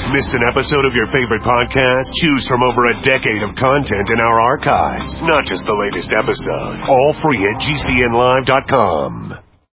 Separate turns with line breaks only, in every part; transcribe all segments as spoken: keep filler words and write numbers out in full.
Missed an episode of your favorite podcast? Choose from over a decade of content in our archives, not just the latest episode. All free at G C N live dot com.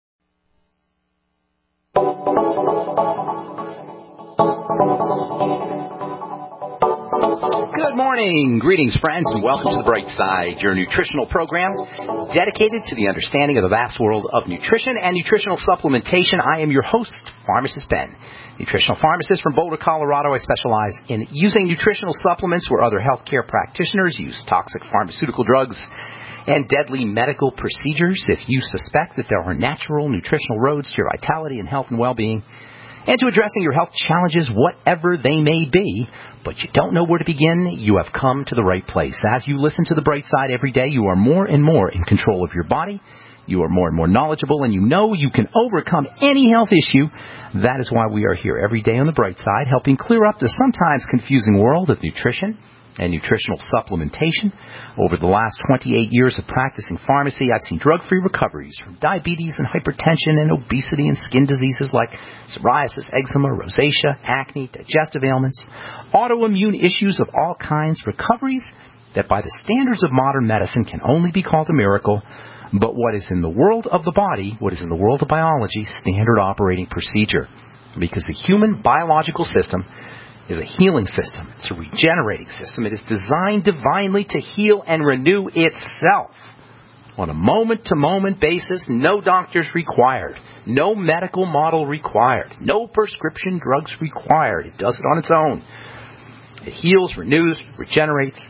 Good morning. Greetings, friends, and welcome to The Bright Side, your nutritional program dedicated to the understanding of the vast world of nutrition and nutritional supplementation. I am your host, Pharmacist Ben, nutritional pharmacist from Boulder, Colorado. I specialize in using nutritional supplements where other healthcare practitioners use toxic pharmaceutical drugs and deadly medical procedures. If you suspect that there are natural nutritional roads to your vitality and health and well-being, and to addressing your health challenges, whatever they may be, but you don't know where to begin, you have come to the right place. As you listen to The Bright Side every day, you are more and more in control of your body. You are more and more knowledgeable, and you know you can overcome any health issue. That is why we are here every day on The Bright Side, helping clear up the sometimes confusing world of nutrition and nutritional supplementation. Over the last twenty-eight years of practicing pharmacy, I've seen drug-free recoveries from diabetes and hypertension and obesity and skin diseases like psoriasis, eczema, rosacea, acne, digestive ailments, autoimmune issues of all kinds, recoveries that by the standards of modern medicine can only be called a miracle. But what is in the world of the body, what is in the world of biology, standard operating procedure. Because the human biological system is a healing system. It's a regenerating system. It is designed divinely to heal and renew itself on a moment-to-moment basis. No doctors required. No medical model required. No prescription drugs required. It does it on its own. It heals, renews, regenerates.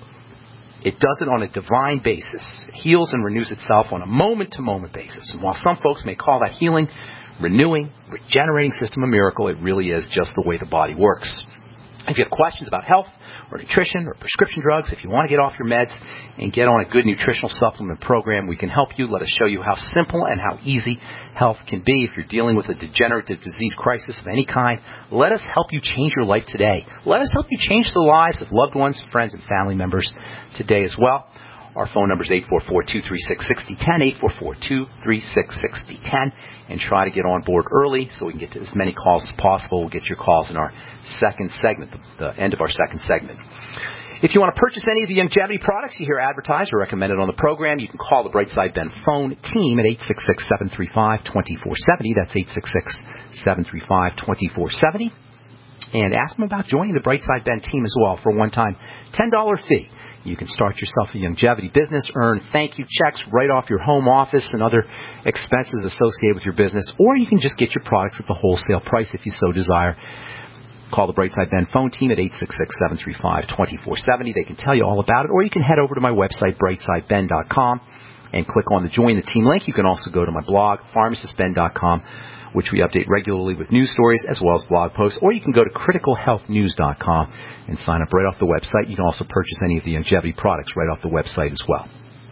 It does it on a divine basis. It heals and renews itself on a moment-to-moment basis. And while some folks may call that healing, renewing, regenerating system a miracle, it really is just the way the body works. If you have questions about health or nutrition or prescription drugs, if you want to get off your meds and get on a good nutritional supplement program, we can help you. Let us show you how simple and how easy health can be. If you're dealing with a degenerative disease crisis of any kind, let us help you change your life today. Let us help you change the lives of loved ones, friends, and family members today as well. Our phone number is eight four four, two three six, six zero one zero, eight four four, two three six, six zero one zero, and try to get on board early so we can get to as many calls as possible. We'll get your calls in our second segment, the, the end of our second segment. If you want to purchase any of the longevity products you hear advertised or recommended on the program, you can call the Brightside Ben phone team at eight six six, seven three five, two four seven zero. That's eight six six, seven three five, two four seven zero. And ask them about joining the Brightside Ben team as well for a one-time ten dollars fee. You can start yourself a longevity business, earn thank you checks right off your home office and other expenses associated with your business, or you can just get your products at the wholesale price if you so desire. Call the Brightside Ben phone team at eight six six, seven three five, two four seven zero. They can tell you all about it, or you can head over to my website, brightside ben dot com, and click on the Join the Team link. You can also go to my blog, pharmacist ben dot com, which we update regularly with news stories as well as blog posts, or you can go to critical health news dot com and sign up right off the website. You can also purchase any of the longevity products right off the website as well.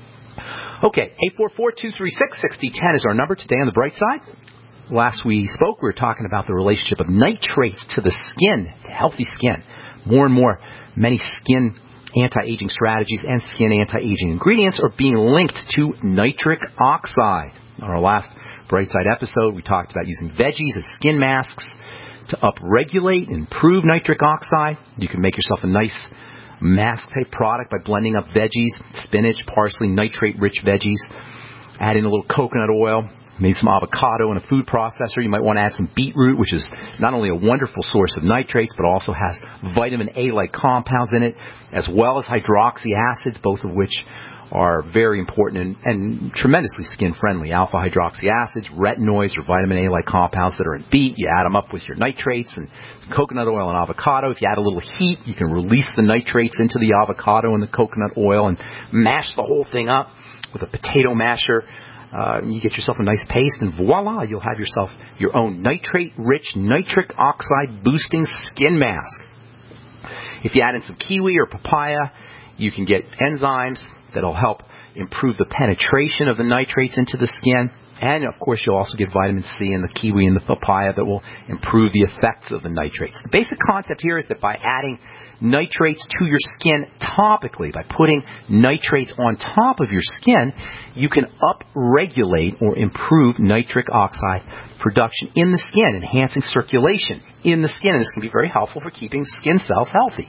Okay, eight four four, two three six, six zero one zero is our number today on the Bright Side. Last we spoke, we were talking about the relationship of nitrates to the skin, to healthy skin. More and more, many skin anti-aging strategies and skin anti-aging ingredients are being linked to nitric oxide. On our last Brightside episode, we talked about using veggies as skin masks to upregulate and improve nitric oxide. You can make yourself a nice mask-type product by blending up veggies, spinach, parsley, nitrate-rich veggies. Add in a little coconut oil, maybe some avocado in a food processor. You might want to add some beetroot, which is not only a wonderful source of nitrates, but also has vitamin A-like compounds in it, as well as hydroxy acids, both of which are very important and, and tremendously skin-friendly. Alpha-hydroxy acids, retinoids, or vitamin A-like compounds that are in beet. You add them up with your nitrates and some coconut oil and avocado. If you add a little heat, you can release the nitrates into the avocado and the coconut oil and mash the whole thing up with a potato masher. Uh, you get yourself a nice paste, and voila, you'll have yourself your own nitrate-rich, nitric oxide-boosting skin mask. If you add in some kiwi or papaya, you can get enzymes that'll help improve the penetration of the nitrates into the skin. And, of course, you'll also get vitamin C in the kiwi and the papaya that will improve the effects of the nitrates. The basic concept here is that by adding nitrates to your skin topically, by putting nitrates on top of your skin, you can up-regulate or improve nitric oxide production in the skin, enhancing circulation in the skin. And this can be very helpful for keeping skin cells healthy,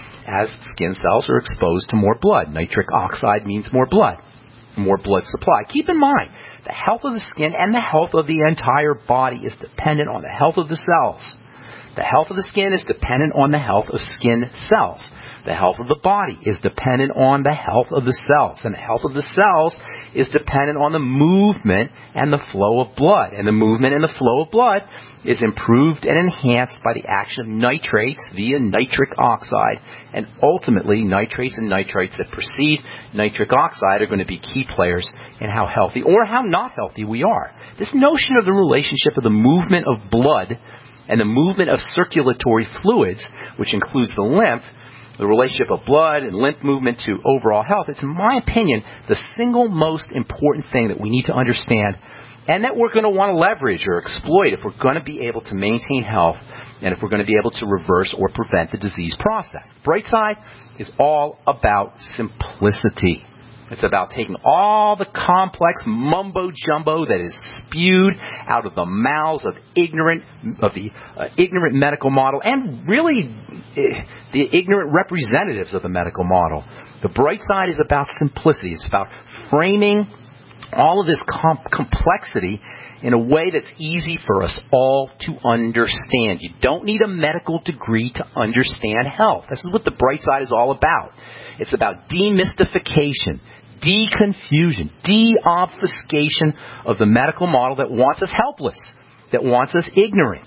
as skin cells are exposed to more blood. Nitric oxide means more blood, more blood supply. Keep in mind, the health of the skin and the health of the entire body is dependent on the health of the cells. The health of the skin is dependent on the health of skin cells. The health of the body is dependent on the health of the cells. And the health of the cells is dependent on the movement and the flow of blood. And the movement and the flow of blood is improved and enhanced by the action of nitrates via nitric oxide. And ultimately, nitrates and nitrites that precede nitric oxide are going to be key players in how healthy or how not healthy we are. This notion of the relationship of the movement of blood and the movement of circulatory fluids, which includes the lymph, the relationship of blood and lymph movement to overall health, it's, in my opinion, the single most important thing that we need to understand and that we're going to want to leverage or exploit if we're going to be able to maintain health and if we're going to be able to reverse or prevent the disease process. The bright side is all about simplicity. It's about taking all the complex mumbo-jumbo that is spewed out of the mouths of ignorant, of the uh, ignorant medical model and really uh, the ignorant representatives of the medical model. The bright side is about simplicity. It's about framing all of this com- complexity in a way that's easy for us all to understand. You don't need a medical degree to understand health. This is what the bright side is all about. It's about demystification, de-confusion, de-obfuscation of the medical model that wants us helpless, that wants us ignorant.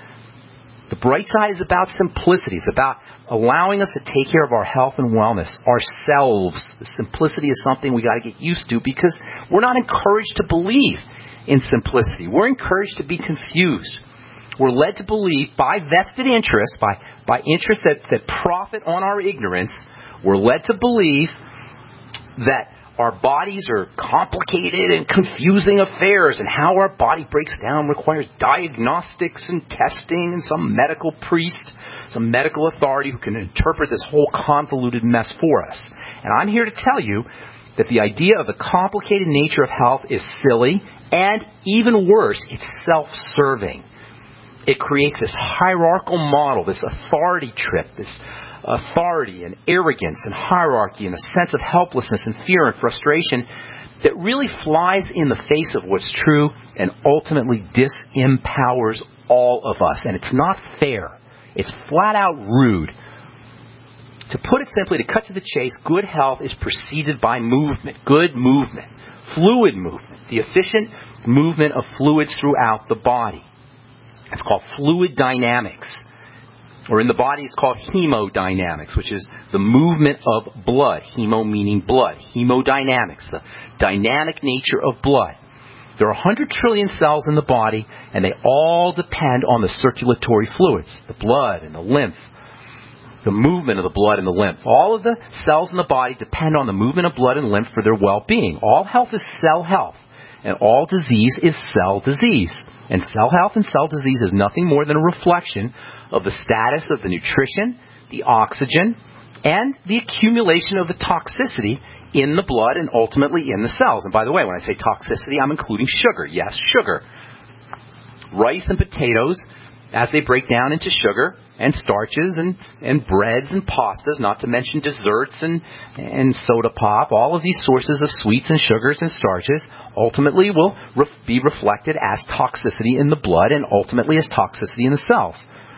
The bright side is about simplicity. It's about allowing us to take care of our health and wellness ourselves. The simplicity is something we got to get used to because we're not encouraged to believe in simplicity. We're encouraged to be confused. We're led to believe by vested interests, by, by interests that, that profit on our ignorance, we're led to believe that our bodies are complicated and confusing affairs, and how our body breaks down requires diagnostics and testing and some medical priest, some medical authority who can interpret this whole convoluted mess for us. And I'm here to tell you that the idea of the complicated nature of health is silly, and even worse, it's self-serving. It creates this hierarchical model, this authority trip, this authority and arrogance and hierarchy and a sense of helplessness and fear and frustration that really flies in the face of what's true and ultimately disempowers all of us. And it's not fair. It's flat out rude. To put it simply, to cut to the chase, good health is preceded by movement, good movement, fluid movement, the efficient movement of fluids throughout the body. It's called fluid dynamics. Or in the body, it's called hemodynamics, which is the movement of blood. Hemo meaning blood. Hemodynamics, the dynamic nature of blood. There are one hundred trillion cells in the body, and they all depend on the circulatory fluids, the blood and the lymph, the movement of the blood and the lymph. All of the cells in the body depend on the movement of blood and lymph for their well-being. All health is cell health, and all disease is cell disease. And cell health and cell disease is nothing more than a reflection of the status of the nutrition, the oxygen, and the accumulation of the toxicity in the blood and ultimately in the cells. And by the way, when I say toxicity, I'm including sugar. Yes, sugar. Rice and potatoes, as they break down into sugar and starches and, and breads and pastas, not to mention desserts and, and soda pop, all of these sources of sweets and sugars and starches ultimately will ref- be reflected as toxicity in the blood and ultimately as toxicity in the cells.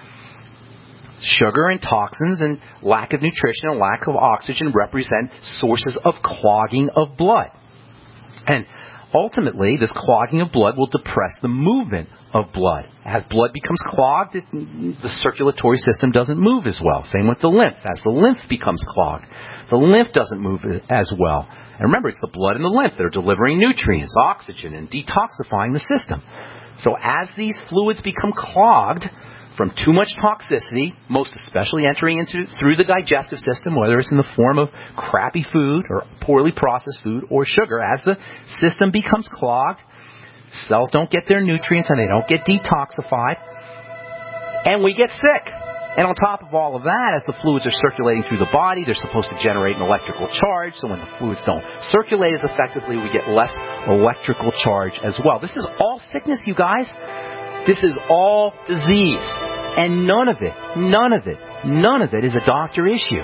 Sugar and toxins and lack of nutrition and lack of oxygen represent sources of clogging of blood. And ultimately, this clogging of blood will depress the movement of blood. As blood becomes clogged, it, the circulatory system doesn't move as well. Same with the lymph. As the lymph becomes clogged, the lymph doesn't move as well. And remember, it's the blood and the lymph that are delivering nutrients, oxygen, and detoxifying the system. So as these fluids become clogged, from too much toxicity, most especially entering into through the digestive system, whether it's in the form of crappy food or poorly processed food or sugar. As the system becomes clogged, cells don't get their nutrients and they don't get detoxified, and we get sick. And on top of all of that, as the fluids are circulating through the body, they're supposed to generate an electrical charge. So when the fluids don't circulate as effectively, we get less electrical charge as well. This is all sickness, you guys. This is all disease. And none of it, none of it, none of it is a doctor issue.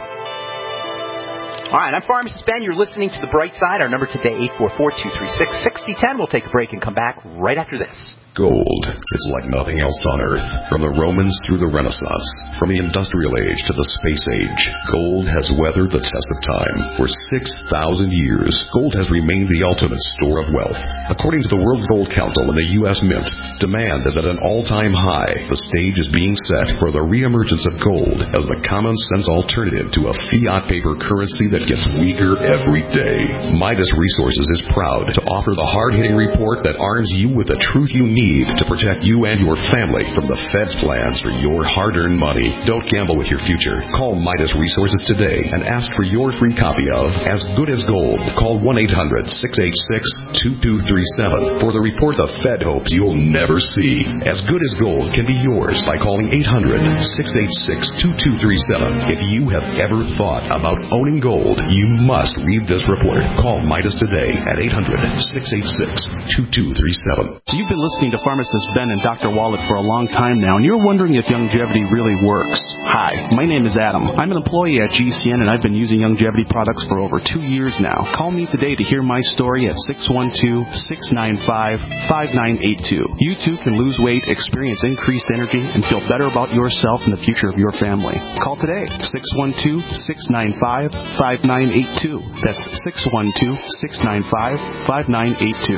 All right, I'm Pharmacist Ben. You're listening to The Bright Side. Our number today, eight four four, two three six, six zero one zero. We'll take a break and come back right after this.
Gold is like nothing else on Earth. From the Romans through the Renaissance, from the Industrial Age to the Space Age, gold has weathered the test of time. For six thousand years, gold has remained the ultimate store of wealth. According to the World Gold Council and the U S Mint, demand is at an all-time high. The stage is being set for the reemergence of gold as the common-sense alternative to a fiat paper currency that gets weaker every day. Midas Resources is proud to offer the hard-hitting report that arms you with the truth you need to protect you and your family from the Fed's plans for your hard-earned money. Don't gamble with your future. Call Midas Resources today and ask for your free copy of As Good as Gold. Call one eight hundred, six eight six, two two three seven for the report the Fed hopes you'll never see. As Good as Gold can be yours by calling eight hundred, six eight six, two two three seven. If you have ever thought about owning gold, you must read this report. Call Midas today at eight hundred, six eight six, two two three seven.
So you've been listening to Pharmacist Ben and Doctor Wallach for a long time now, and you're wondering if Youngevity really works. Hi, my name is Adam. I'm an employee at G C N, and I've been using Youngevity products for over two years now. Call me today to hear my story at six one two, six nine five, five nine eight two. You too can lose weight, experience increased energy, and feel better about yourself and the future of your family. Call today, six one two, six nine five, five nine eight two. That's six one two, six nine five, five nine eight two.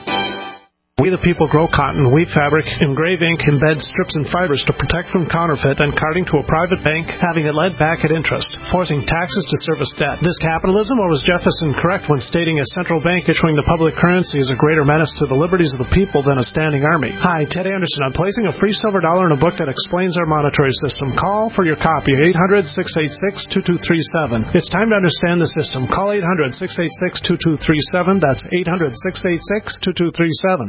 We the people grow cotton, weave fabric, engrave ink, embed strips and fibers to protect from counterfeit and carting to a private bank, having it led back at interest, forcing taxes to service debt. This capitalism, or was Jefferson correct when stating a central bank issuing the public currency is a greater menace to the liberties of the people than a standing army? Hi, Ted Anderson. I'm placing a free silver dollar in a book that explains our monetary system. Call for your copy, eight hundred, six eight six, two two three seven. It's time to understand the system. Call eight hundred, six eight six, two two three seven. That's eight hundred, six eight six, two two three seven.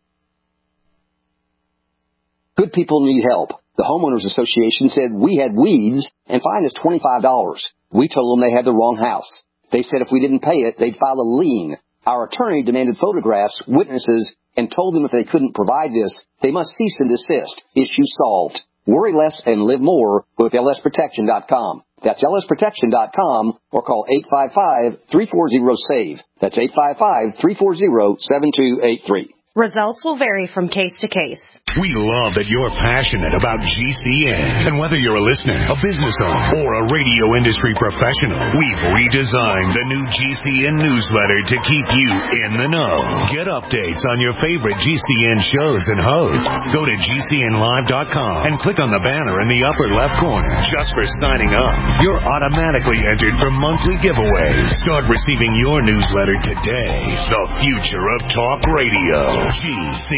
Good people need help. The Homeowners Association said we had weeds and fined us twenty-five dollars. We told them they had the wrong house. They said if we didn't pay it, they'd file a lien. Our attorney demanded photographs, witnesses, and told them if they couldn't provide this, they must cease and desist. Issue solved. Worry less and live more with L S protection dot com. That's L S protection dot com or call eight five five, three four zero, S A V E. That's eight five five, three four zero, seven two eight three.
Results will vary from case to case.
We love that you're passionate about G C N. And whether you're a listener, a business owner, or a radio industry professional, we've redesigned the new G C N newsletter to keep you in the know. Get updates on your favorite G C N shows and hosts. Go to G C N live dot com and click on the banner in the upper left corner. Just for signing up, you're automatically entered for monthly giveaways. Start receiving your newsletter today. The future of talk radio. G C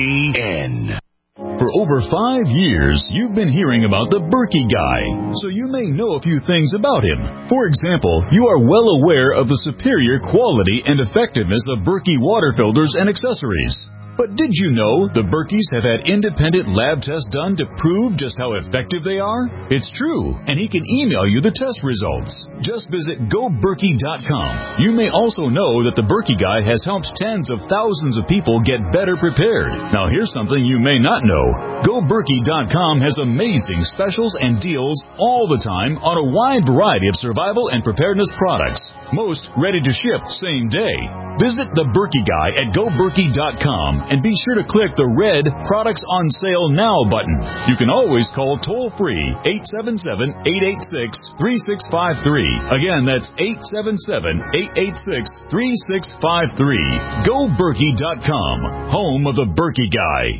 N.
For over five years, you've been hearing about the Berkey Guy, so you may know a few things about him. For example, you are well aware of the superior quality and effectiveness of Berkey water filters and accessories. But did you know the Berkeys have had independent lab tests done to prove just how effective they are? It's true, and he can email you the test results. Just visit go berkey dot com. You may also know that the Berkey Guy has helped tens of thousands of people get better prepared. Now here's something you may not know. go berkey dot com has amazing specials and deals all the time on a wide variety of survival and preparedness products. Most ready to ship same day. Visit the Berkey Guy at go berkey dot com and be sure to click the red Products on Sale Now button. You can always call toll-free eight seven seven, eight eight six, three six five three. Again, that's eight seven seven, eight eight six, three six five three. go berkey dot com, home of the Berkey Guy.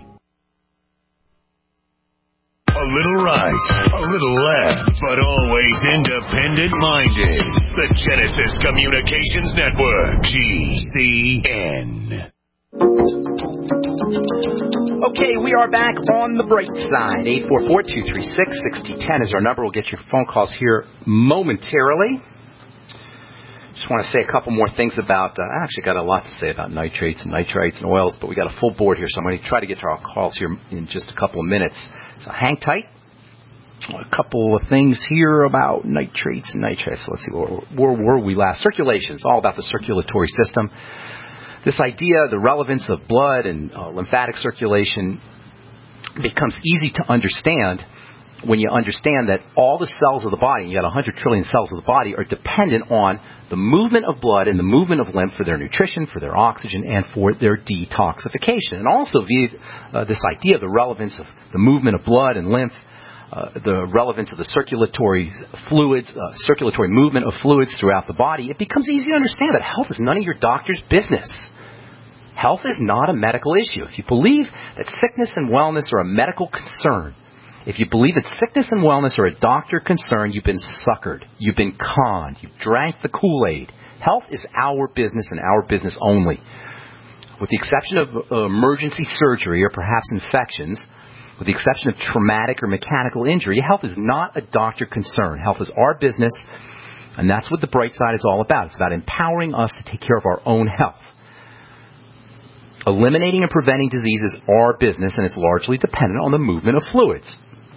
A little right, a little left, but always independent-minded. The Genesis Communications Network, G C N.
Okay, we are back on the bright side. eight four four, two three six, six zero one zero is our number. We'll get your phone calls here momentarily. Just want to say a couple more things about, uh, I actually got a lot to say about nitrates and nitrites and oils, but we got a full board here, so I'm going to try to get to our calls here in just a couple of minutes. So hang tight. A couple of things here about nitrates and nitrites. So let's see, where, where were we last? Circulation. It's all about the circulatory system. This idea, the relevance of blood and uh, lymphatic circulation becomes easy to understand when you understand that all the cells of the body, you got one hundred trillion cells of the body, are dependent on the movement of blood and the movement of lymph for their nutrition, for their oxygen, and for their detoxification. And also via uh, this idea of the relevance of the movement of blood and lymph, uh, the relevance of the circulatory fluids, uh, circulatory movement of fluids throughout the body, it becomes easy to understand that health is none of your doctor's business. Health is not a medical issue. If you believe that sickness and wellness are a medical concern, if you believe that sickness and wellness are a doctor concern, you've been suckered. You've been conned. You've drank the Kool-Aid. Health is our business and our business only. With the exception of uh, emergency surgery or perhaps infections, with the exception of traumatic or mechanical injury, health is not a doctor concern. Health is our business, and that's what the Bright Side is all about. It's about empowering us to take care of our own health. Eliminating and preventing disease is our business, and it's largely dependent on the movement of fluids.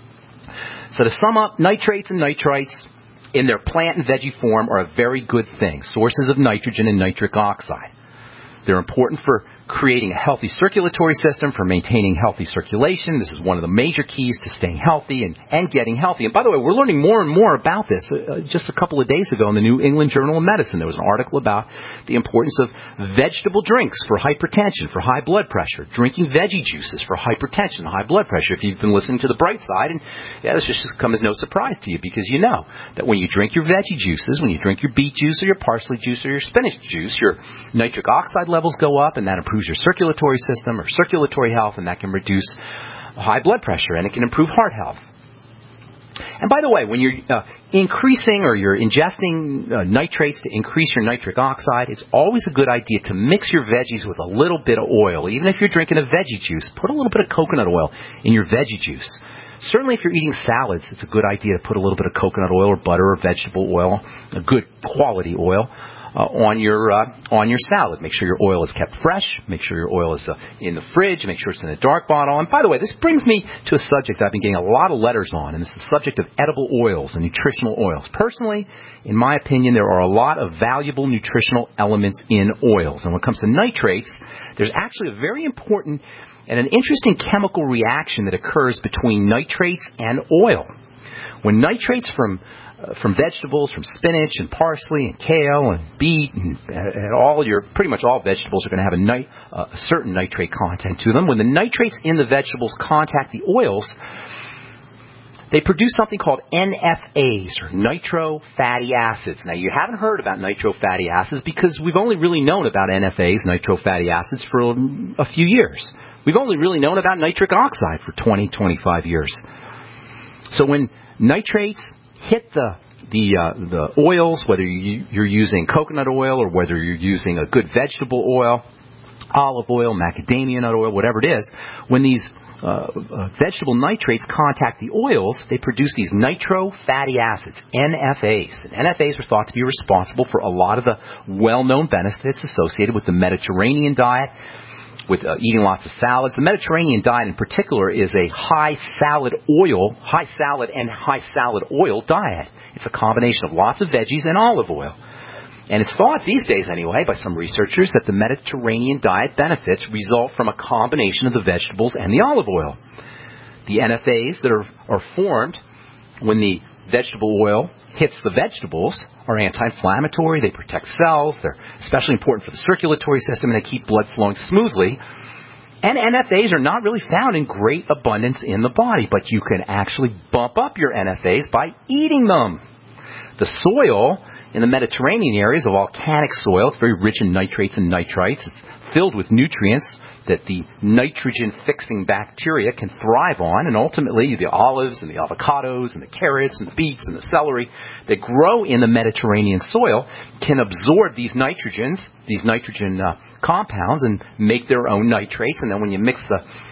So to sum up, nitrates and nitrites in their plant and veggie form are a very good thing, sources of nitrogen and nitric oxide. They're important for creating a healthy circulatory system, for maintaining healthy circulation. This is one of the major keys to staying healthy and, and getting healthy. And by the way, we're learning more and more about this. Uh, just a couple of days ago in the New England Journal of Medicine, there was an article about the importance of vegetable drinks for hypertension, for high blood pressure, drinking veggie juices for hypertension, high blood pressure. If you've been listening to The Bright Side, and yeah, this just come as no surprise to you, because you know that when you drink your veggie juices, when you drink your beet juice or your parsley juice or your spinach juice, your nitric oxide levels go up, and that improves your circulatory system or circulatory health, and that can reduce high blood pressure, and it can improve heart health. And by the way, when you're uh, increasing or you're ingesting uh, nitrates to increase your nitric oxide, it's always a good idea to mix your veggies with a little bit of oil. Even if you're drinking a veggie juice, put a little bit of coconut oil in your veggie juice. Certainly if you're eating salads, it's a good idea to put a little bit of coconut oil or butter or vegetable oil, a good quality oil, Uh, on your uh, on your salad. Make sure your oil is kept fresh. Make sure your oil is uh, in the fridge. Make sure it's in a dark bottle. And by the way, this brings me to a subject I've been getting a lot of letters on, and it's the subject of edible oils and nutritional oils. Personally, in my opinion, there are a lot of valuable nutritional elements in oils. And when it comes to nitrates, there's actually a very important and an interesting chemical reaction that occurs between nitrates and oil. When nitrates from Uh, from vegetables, from spinach and parsley and kale and beet and, and all your, pretty much all vegetables are going to have a, nit, uh, a certain nitrate content to them. When the nitrates in the vegetables contact the oils, they produce something called N F As, or nitro fatty acids. Now, you haven't heard about nitro fatty acids because we've only really known about N F As, nitro fatty acids, for a few years. We've only really known about nitric oxide for twenty, twenty-five years. So when nitrates hit the the uh, the oils, whether you, you're using coconut oil or whether you're using a good vegetable oil, olive oil, macadamia nut oil, whatever it is, when these uh, uh, vegetable nitrates contact the oils, they produce these nitro fatty acids, N F As. And N F As are thought to be responsible for a lot of the well-known benefits associated with the Mediterranean diet, with uh, eating lots of salads. The Mediterranean diet in particular is a high salad oil, high salad and high salad oil diet. It's a combination of lots of veggies and olive oil. And it's thought these days anyway by some researchers that the Mediterranean diet benefits result from a combination of the vegetables and the olive oil. The N F As that are, are formed when the vegetable oil hits the vegetables are anti-inflammatory. They protect cells. They're especially important for the circulatory system, and they keep blood flowing smoothly. And N F As are not really found in great abundance in the body, but you can actually bump up your N F As by eating them. The soil in the Mediterranean area is a volcanic soil. It's very rich in nitrates and nitrites. It's filled with nutrients that the nitrogen-fixing bacteria can thrive on, and ultimately the olives and the avocados and the carrots and the beets and the celery that grow in the Mediterranean soil can absorb these nitrogens, these nitrogen uh, compounds, and make their own nitrates. And then when you mix the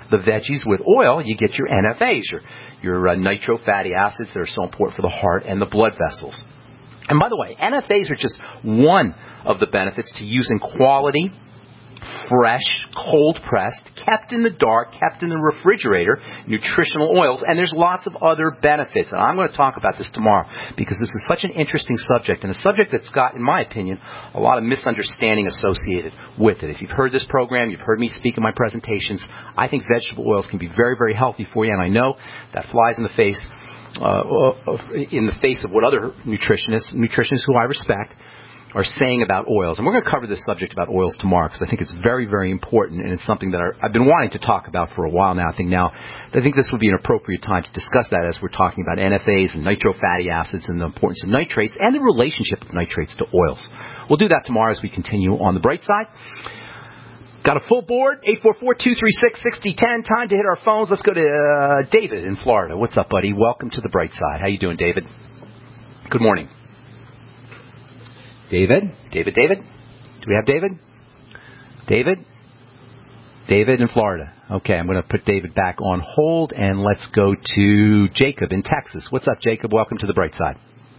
the veggies with oil, you get your N F As, your, your uh, nitro fatty acids that are so important for the heart and the blood vessels. And by the way, N F As are just one of the benefits to using quality, fresh, cold-pressed, kept in the dark, kept in the refrigerator, nutritional oils, and there's lots of other benefits. And I'm going to talk about this tomorrow because this is such an interesting subject, and a subject that's got, in my opinion, a lot of misunderstanding associated with it. If you've heard this program, you've heard me speak in my presentations, I think vegetable oils can be very, very healthy for you, and I know that flies in the face, uh, in the face of what other nutritionists, nutritionists who I respect, are saying about oils. And we're going to cover this subject about oils tomorrow because I think it's very, very important, and it's something that I've been wanting to talk about for a while now. I think now, I think this would be an appropriate time to discuss that as we're talking about N F As and nitro fatty acids and the importance of nitrates and the relationship of nitrates to oils. We'll do that tomorrow as we continue on the bright side. Got a full board, eight four four, two three six, six zero one zero. Time to hit our phones. Let's go to uh, David in Florida. What's up, buddy? Welcome to the bright side. How you doing, David? Good morning. David? David, David? Do we have David? David? David in Florida. Okay, I'm going to put David back on hold, and let's go to Jacob in Texas. What's up, Jacob? Welcome to the bright side.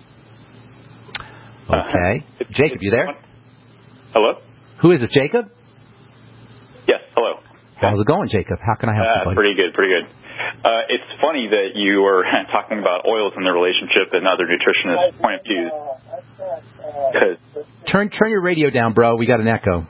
Okay. Uh, Jacob, you there?
Hello?
Who is this, Jacob?
Yes, hello.
How's it going, Jacob? How can I help
uh,
you, buddy?
Pretty good, pretty good. Uh, it's funny that you were talking about oils and their relationship and other nutritionists' point of view.
Turn turn your radio down, bro. We got an echo.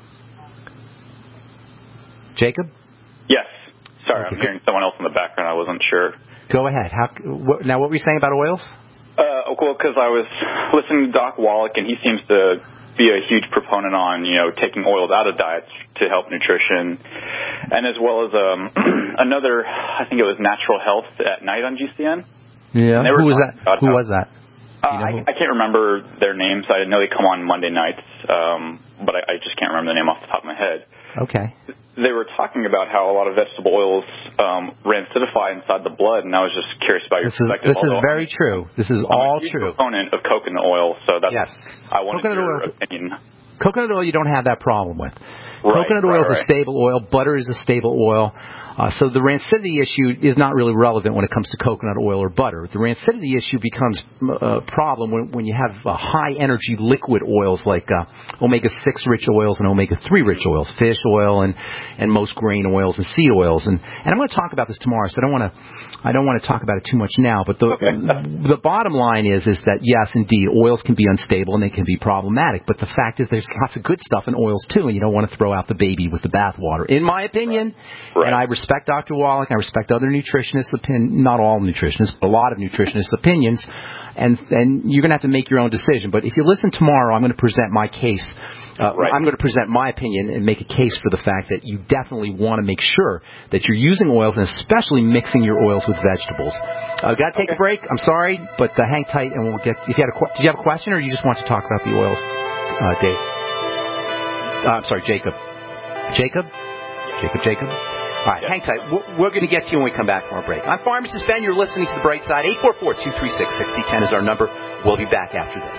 Jacob?
Yes. Sorry,
okay.
I'm hearing someone else in the background. I wasn't sure.
Go ahead. How, what, now, what were you saying about oils?
Uh, well, because I was listening to Doc Wallach, and he seems to be a huge proponent on, you know, taking oils out of diets to help nutrition, and as well as um, another, I think it was Natural Health at Night on G C N.
Yeah. Who was that? Who
how,
was that?
Uh, I, I can't remember their names. I know they come on Monday nights, um, but I, I just can't remember the name off the top of my head.
Okay.
They were talking about how a lot of vegetable oils um, rancidify inside the blood, and I was just curious about your
this is,
perspective.
This is very true. This is
I'm
all
a huge
true.
Proponent of coconut oil, so that's
yes.
I wanted
coconut
your
oil,
opinion.
Coconut oil, you don't have that problem with.
Right,
coconut
right,
oil is
right.
a stable oil. Butter is a stable oil. Uh, so the rancidity issue is not really relevant when it comes to coconut oil or butter. The rancidity issue becomes a problem when, when you have uh, high-energy liquid oils like uh, omega six rich oils and omega three rich oils, fish oil and, and most grain oils and seed oils. And, and I'm going to talk about this tomorrow, so I don't want to I don't want to talk about it too much now. But the
okay.
the bottom line is is that, yes, indeed, oils can be unstable and they can be problematic. But the fact is there's lots of good stuff in oils, too, and you don't want to throw out the baby with the bathwater, in my opinion. Right. Right. And I respect Doctor Wallach. I respect other nutritionists' opinions, not all nutritionists, but a lot of nutritionists' opinions. And and you're going to have to make your own decision. But if you listen tomorrow, I'm going to present my case. Uh, right. I'm going to present my opinion and make a case for the fact that you definitely want to make sure that you're using oils and especially mixing your oils with vegetables. Uh, got to take okay. a break. I'm sorry, but uh, hang tight and we'll get. If you had a, did you have a question or you just want to talk about the oils, uh, Dave? Uh, I'm sorry, Jacob. Jacob? Jacob, Jacob? All right, yeah. Hang tight. We're, we're going to get to you when we come back from our break. I'm Pharmacist Ben. You're listening to The Bright Side. eight four four, two three six, six zero one zero is our number. We'll be back after this.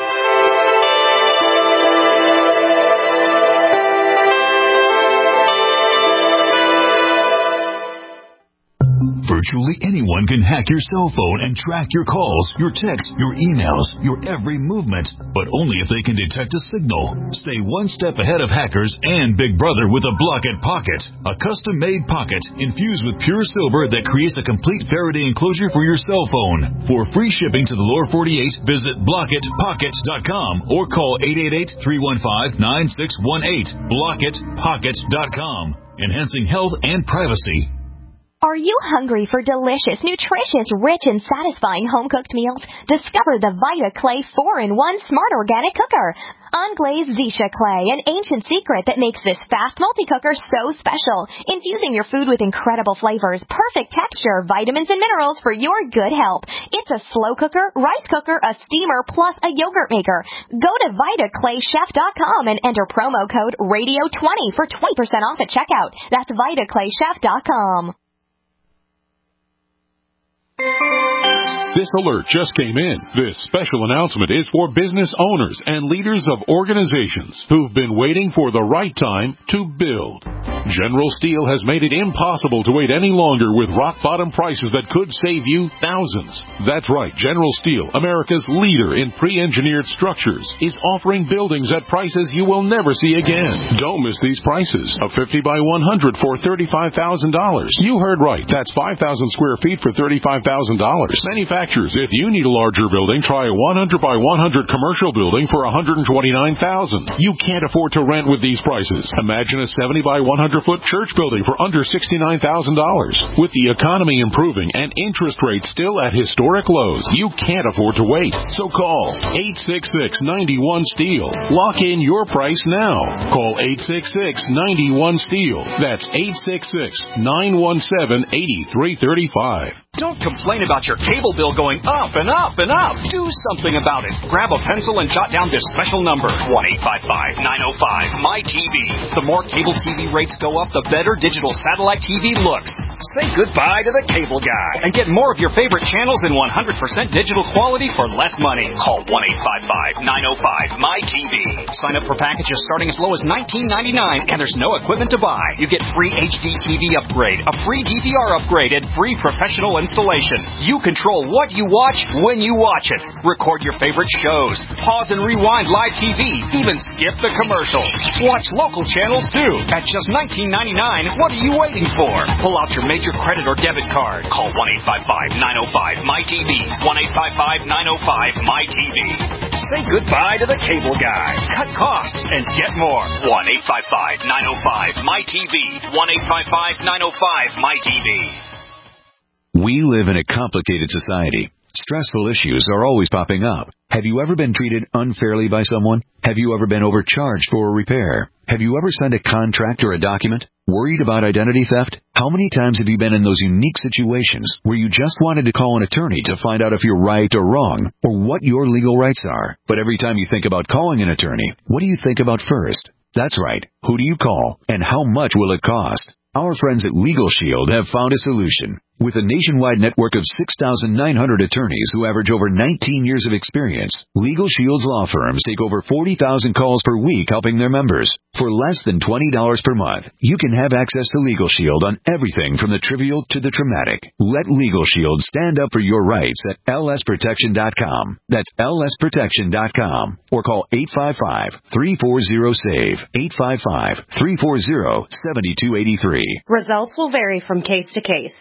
Virtually anyone can hack your cell phone and track your calls, your texts, your emails, your every movement, but only if they can detect a signal. Stay one step ahead of hackers and Big Brother with a Block-It Pocket, a custom-made pocket infused with pure silver that creates a complete Faraday enclosure for your cell phone. For free shipping to the lower forty-eight, visit block it pocket dot com or call eight eight eight, three one five, nine six one eight. block it pocket dot com, enhancing health and privacy.
Are you hungry for delicious, nutritious, rich, and satisfying home-cooked meals? Discover the Vita Clay four in one Smart Organic Cooker. Unglazed Zisha Clay, an ancient secret that makes this fast multi-cooker so special. Infusing your food with incredible flavors, perfect texture, vitamins, and minerals for your good health. It's a slow cooker, rice cooker, a steamer, plus a yogurt maker. Go to vita clay chef dot com and enter promo code radio twenty for twenty percent off at checkout. That's vita clay chef dot com.
This alert just came in. This special announcement is for business owners and leaders of organizations who've been waiting for the right time to build. General Steel has made it impossible to wait any longer with rock-bottom prices that could save you thousands. That's right. General Steel, America's leader in pre-engineered structures, is offering buildings at prices you will never see again. Don't miss these prices. A fifty by one hundred for thirty-five thousand dollars. You heard right. That's five thousand square feet for thirty-five thousand dollars. Manufacturers, if you need a larger building, try a one hundred by one hundred commercial building for one hundred twenty-nine thousand dollars. You can't afford to rent with these prices. Imagine a seventy by one hundred foot church building for under sixty-nine thousand dollars. With the economy improving and interest rates still at historic lows, you can't afford to wait. So call eight six six, nine one, STEEL. Lock in your price now. Call eight six six, nine one, STEEL. That's eight six six, nine one seven, eight three three five.
Don't complain about your cable bill going up and up and up. Do something about it. Grab a pencil and jot down this special number, one eight five five, nine oh five, M Y T V. The more cable T V rates go up, the better digital satellite T V looks. Say goodbye to the cable guy and get more of your favorite channels in one hundred percent digital quality for less money. Call one eight five five, nine oh five, M Y T V. Sign up for packages starting as low as nineteen ninety-nine, and there's no equipment to buy. You get free H D T V upgrade, a free D V R upgrade, and free professional installation. You control what you watch when you watch it. Record your favorite shows. Pause and rewind live T V. Even skip the commercials. Watch local channels too. At just nineteen ninety-nine, what are you waiting for? Pull out your major credit or debit card. Call one eight five five, nine oh five, M Y T V. one eight five five, nine oh five, M Y T V. Say goodbye to the cable guy. Cut costs and get more. one eight five five, nine oh five, M Y T V. one eight five five, nine oh five, M Y T V.
We live in a complicated society. Stressful issues are always popping up. Have you ever been treated unfairly by someone? Have you ever been overcharged for a repair? Have you ever signed a contract or a document? Worried about identity theft? How many times have you been in those unique situations where you just wanted to call an attorney to find out if you're right or wrong, or what your legal rights are? But every time you think about calling an attorney, what do you think about first? That's right. Who do you call, and how much will it cost? Our friends at Legal Shield have found a solution. With a nationwide network of six thousand nine hundred attorneys who average over nineteen years of experience, Legal Shield's law firms take over forty thousand calls per week helping their members. For less than twenty dollars per month, you can have access to Legal Shield on everything from the trivial to the traumatic. Let Legal Shield stand up for your rights at L S protection dot com. That's L S protection dot com. Or call eight five five, three four zero, SAVE, eight five five, three four zero, seven two eight three.
Results will vary from case to case.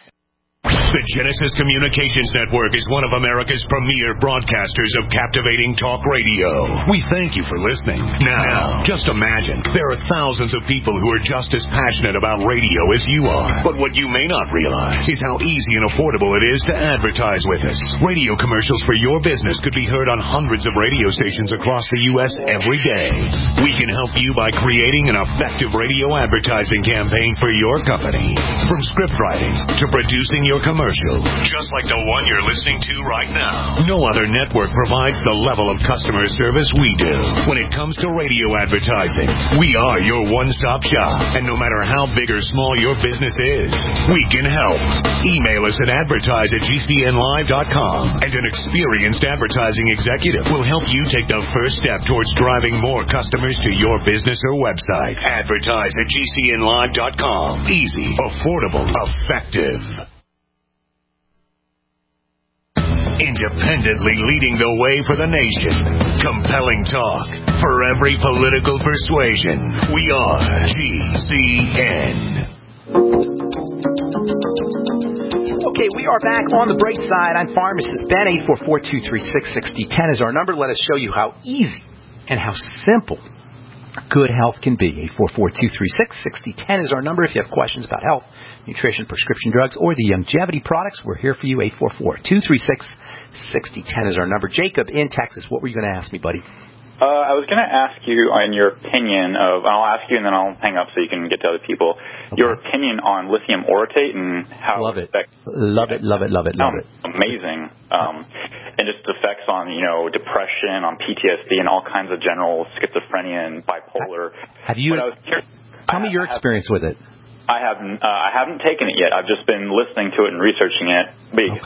The Genesis Communications Network is one of America's premier broadcasters of captivating talk radio. We thank you for listening. Now, just imagine, there are thousands of people who are just as passionate about radio as you are. But what you may not realize is how easy and affordable it is to advertise with us. Radio commercials for your business could be heard on hundreds of radio stations across the U S every day. We can help you by creating an effective radio advertising campaign for your company. From script writing to producing your commercial, just like the one you're listening to right now. No other network provides the level of customer service we do. When it comes to radio advertising, we are your one-stop shop. And no matter how big or small your business is, we can help. Email us at advertise at G C N live dot com, and an experienced advertising executive will help you take the first step towards driving more customers to your business or website. Advertise at G C N live dot com. Easy, affordable, effective. Independently leading the way for the nation. Compelling talk for every political persuasion. We are G C N.
Okay, we are back on the bright side. I'm Pharmacist Ben. eight four four, two three six, six zero one zero is our number. Let us show you how easy and how simple good health can be. eight four four, two three six, six zero one zero is our number. If you have questions about health, nutrition, prescription drugs, or the longevity products, we're here for you. eight four four, two three six, six zero one zero is our number. Jacob in Texas, what were you going to ask me, buddy?
Uh, I was going to ask you on your opinion of, and I'll ask you and then I'll hang up so you can get to other people, okay. Your opinion on lithium orotate and how
love it.
Affects,
love it, love it, love it, love it.
Amazing. Um, and just effects on, you know, depression, on P T S D, and all kinds of general schizophrenia and bipolar.
Have you,
I was curious,
tell me your
have,
experience with it.
I haven't, uh, I haven't taken it yet. I've just been listening to it and researching it. But
okay.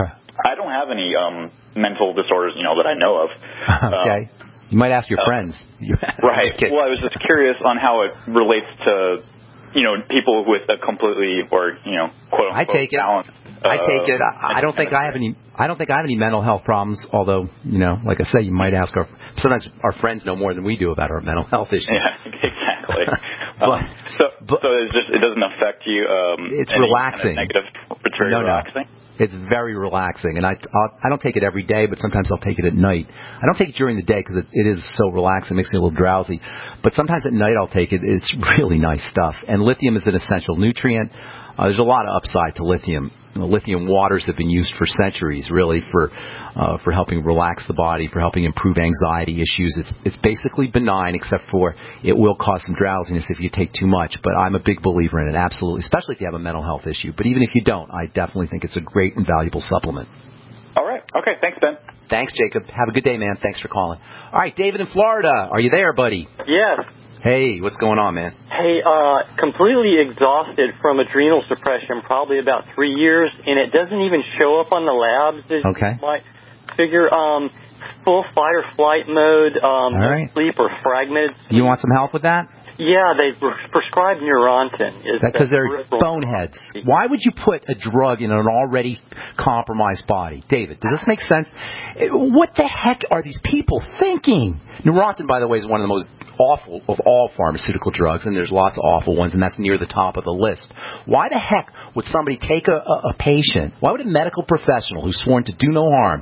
I don't have any um, mental disorders, you know, that I know of.
Okay. Um, you might ask your uh, friends.
Right. Well, I was just curious on how it relates to, you know, people with a completely or, you know, quote unquote
I take it.
balance.
I take it. I, I don't think I have any. I don't think I have any mental health problems. Although, you know, like I say, you might ask our. Sometimes our friends know more than we do about our mental health issues.
Yeah, exactly.
but,
um, so, but, so it's just it doesn't affect you. Um,
it's relaxing.
Kind of negative. It's very
no,
relaxing.
No. It's very relaxing, and I I'll, I don't take it every day, but sometimes I'll take it at night. I don't take it during the day because it, it is so relaxing, it makes me a little drowsy. But sometimes at night I'll take it. It's really nice stuff. And lithium is an essential nutrient. Uh, there's a lot of upside to lithium. You know, lithium waters have been used for centuries, really, for uh, for helping relax the body, for helping improve anxiety issues. It's it's basically benign, except for it will cause some drowsiness if you take too much. But I'm a big believer in it, absolutely, especially if you have a mental health issue. But even if you don't, I definitely think it's a great and valuable supplement.
All right. Okay. Thanks, Ben.
Thanks, Jacob. Have a good day, man. Thanks for calling. All right, David in Florida. Are you there, buddy?
Yes.
Hey, what's going on, man?
Hey, uh, completely exhausted from adrenal suppression, probably about three years, and it doesn't even show up on the labs. As
okay.
You might figure, um, full fight or flight mode, um,
All right.
sleep or fragmented sleep.
You want some help with that?
Yeah, they prescribe Neurontin.
Because they're boneheads. Why would you put a drug in an already compromised body? David, does this make sense? What the heck are these people thinking? Neurontin, by the way, is one of the most awful of all pharmaceutical drugs, and there's lots of awful ones, and that's near the top of the list. Why the heck would somebody take a, a, a patient, why would a medical professional who's sworn to do no harm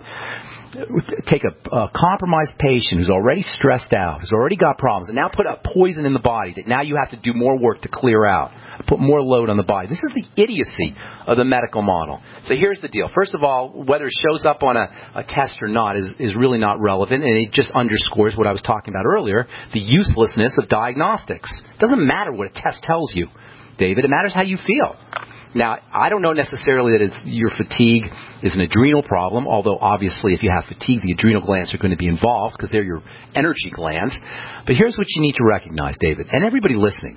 take a, a compromised patient who's already stressed out, who's already got problems, and now put a poison in the body that now you have to do more work to clear out, put more load on the body? This is the idiocy of the medical model. So here's the deal. First of all, whether it shows up on a, a test or not is, is really not relevant, and it just underscores what I was talking about earlier, the uselessness of diagnostics. It doesn't matter what a test tells you, David. It matters how you feel. Now, I don't know necessarily that it's your fatigue is an adrenal problem, although obviously if you have fatigue, the adrenal glands are going to be involved because they're your energy glands. But here's what you need to recognize, David, and everybody listening.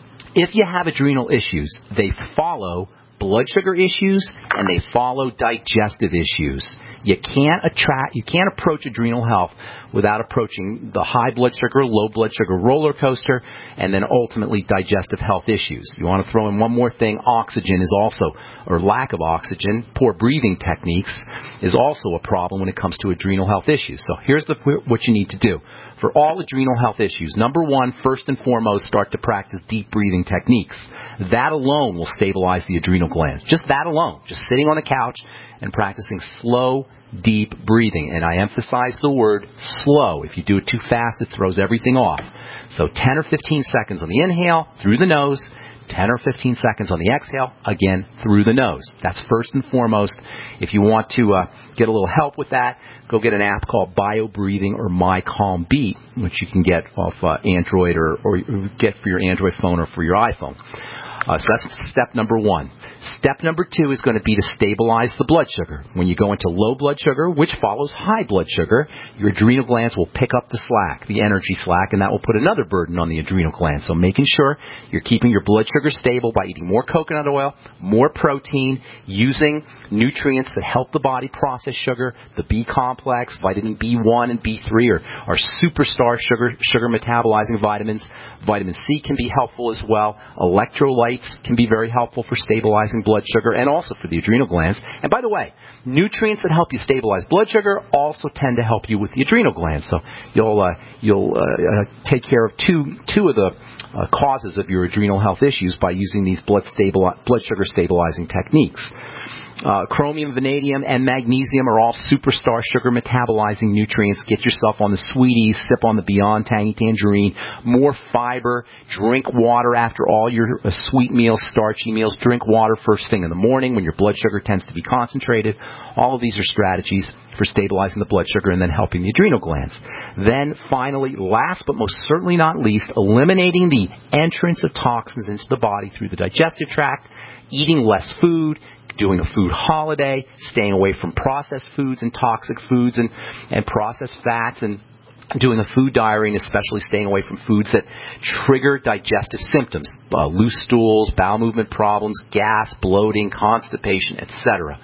If you have adrenal issues, they follow blood sugar issues and they follow digestive issues. You can't attract, you can't approach adrenal health without approaching the high blood sugar, low blood sugar roller coaster, and then ultimately digestive health issues. You want to throw in one more thing. Oxygen is also, or lack of oxygen, poor breathing techniques is also a problem when it comes to adrenal health issues. So here's the, what you need to do. For all adrenal health issues, number one, first and foremost, start to practice deep breathing techniques. That alone will stabilize the adrenal glands. Just that alone. Just sitting on the couch and practicing slow, deep breathing. And I emphasize the word slow. If you do it too fast, it throws everything off. So ten or fifteen seconds on the inhale, through the nose. ten or fifteen seconds on the exhale, again, through the nose. That's first and foremost. If you want to uh, get a little help with that, go get an app called BioBreathing or MyCalm Beat, which you can get off uh, Android or, or get for your Android phone or for your iPhone. Uh, so that's step number one. Step number two is going to be to stabilize the blood sugar. When you go into low blood sugar, which follows high blood sugar, your adrenal glands will pick up the slack, the energy slack, and that will put another burden on the adrenal glands. So making sure you're keeping your blood sugar stable by eating more coconut oil, more protein, using nutrients that help the body process sugar, the B complex, vitamin B one and B three are, are superstar sugar, sugar metabolizing vitamins. Vitamin C can be helpful as well. Electrolytes can be very helpful for stabilizing blood sugar and also for the adrenal glands. And by the way, nutrients that help you stabilize blood sugar also tend to help you with the adrenal glands. So you'll uh, you'll uh, uh, take care of two two of the uh, causes of your adrenal health issues by using these blood stabilize, blood sugar stabilizing techniques. Uh, chromium, vanadium, and magnesium are all superstar sugar metabolizing nutrients. Get yourself on the sweeties, sip on the Beyond Tangy Tangerine. More fiber. Drink water after all your uh, sweet meals, starchy meals. Drink water first thing in the morning when your blood sugar tends to be concentrated. All of these are strategies for stabilizing the blood sugar and then helping the adrenal glands. Then finally, last but most certainly not least, eliminating the entrance of toxins into the body through the digestive tract, eating less food, doing a food holiday, staying away from processed foods and toxic foods and, and processed fats, and doing a food diary, and especially staying away from foods that trigger digestive symptoms, uh, loose stools, bowel movement problems, gas, bloating, constipation, et cetera.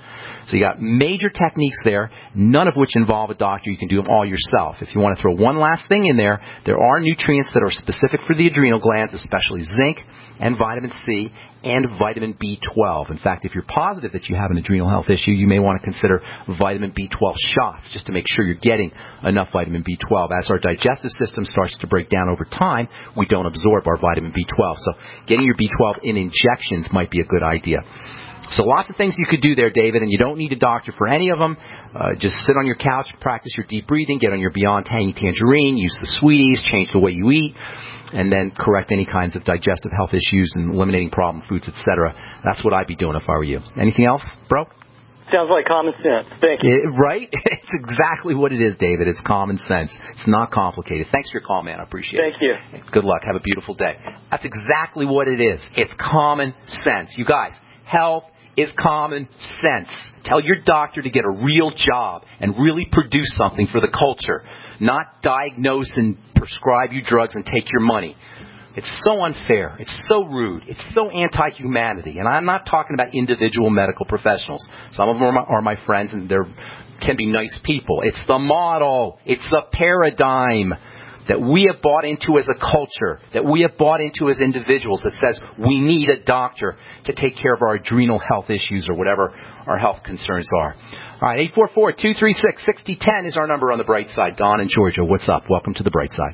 So you got major techniques there, none of which involve a doctor. You can do them all yourself. If you want to throw one last thing in there, there are nutrients that are specific for the adrenal glands, especially zinc and vitamin C and vitamin B twelve. In fact, if you're positive that you have an adrenal health issue, you may want to consider vitamin B twelve shots just to make sure you're getting enough vitamin B twelve. As our digestive system starts to break down over time, we don't absorb our vitamin B twelve. So getting your B twelve in injections might be a good idea. So lots of things you could do there, David, and you don't need a doctor for any of them. Uh, just sit on your couch, practice your deep breathing, get on your Beyond Tangy Tangerine, use the sweeties, change the way you eat, and then correct any kinds of digestive health issues and eliminating problem foods, et cetera. That's what I'd be doing if I were you. Anything else, bro?
Sounds like common sense. Thank you.
It, right? It's exactly what it is, David. It's common sense. It's not complicated. Thanks for your call, man. I appreciate
Thank
it.
Thank you.
Good luck. Have a beautiful day. That's exactly what it is. It's common sense. You guys, health is common sense. Tell your doctor to get a real job and really produce something for the culture, not diagnose and prescribe you drugs and take your money. It's so unfair. It's so rude. It's so anti-humanity. And I'm not talking about individual medical professionals. Some of them are my, are my friends, and they can be nice people. It's the model. It's the paradigm that we have bought into as a culture, that we have bought into as individuals, that says we need a doctor to take care of our adrenal health issues or whatever our health concerns are. All right, eight four four, two three six, six zero one zero is our number on the bright side. Don in Georgia, what's up? Welcome to the bright side.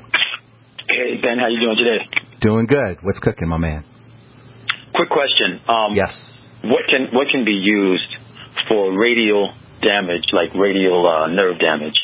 Hey, Ben, how you doing today?
Doing good. What's cooking, my man?
Quick question. Um,
yes.
What can what can be used for radial damage, like radial uh, nerve damage,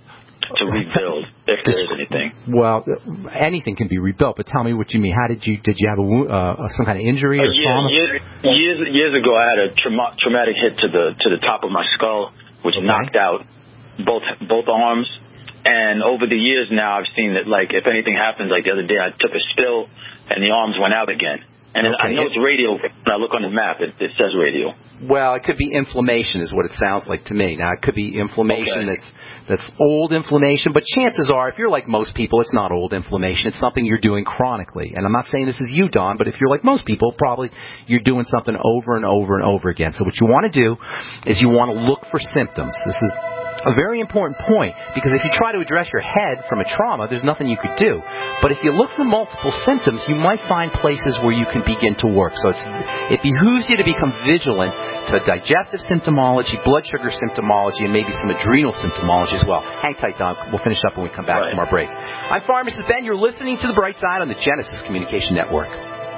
to rebuild, if there is anything?
Well, anything can be rebuilt, but tell me what you mean. How did you did you have a uh, some kind of injury or
uh, yeah,
trauma?
Years, years years ago, I had a trauma, traumatic hit to the to the top of my skull, which okay. knocked out both both arms. And over the years now, I've seen that, like, if anything happens, like the other day, I took a spill and the arms went out again. And okay. I know it's radial. When I look on the map, it, it says radial.
Well, it could be inflammation is what it sounds like to me. Now, it could be inflammation okay. that's that's old inflammation, but chances are, if you're like most people, it's not old inflammation. It's something you're doing chronically. And I'm not saying this is you, Don, but if you're like most people, probably you're doing something over and over and over again. So what you want to do is you want to look for symptoms. This is a very important point, because if you try to address your head from a trauma, there's nothing you could do. But if you look for multiple symptoms, you might find places where you can begin to work. So it's, it behooves you to become vigilant to digestive symptomology, blood sugar symptomology, and maybe some adrenal symptomology as well. Hang tight, Don. We'll finish up when we come back right. from our break. I'm Pharmacist Ben. You're listening to The Bright Side on the Genesis Communication Network.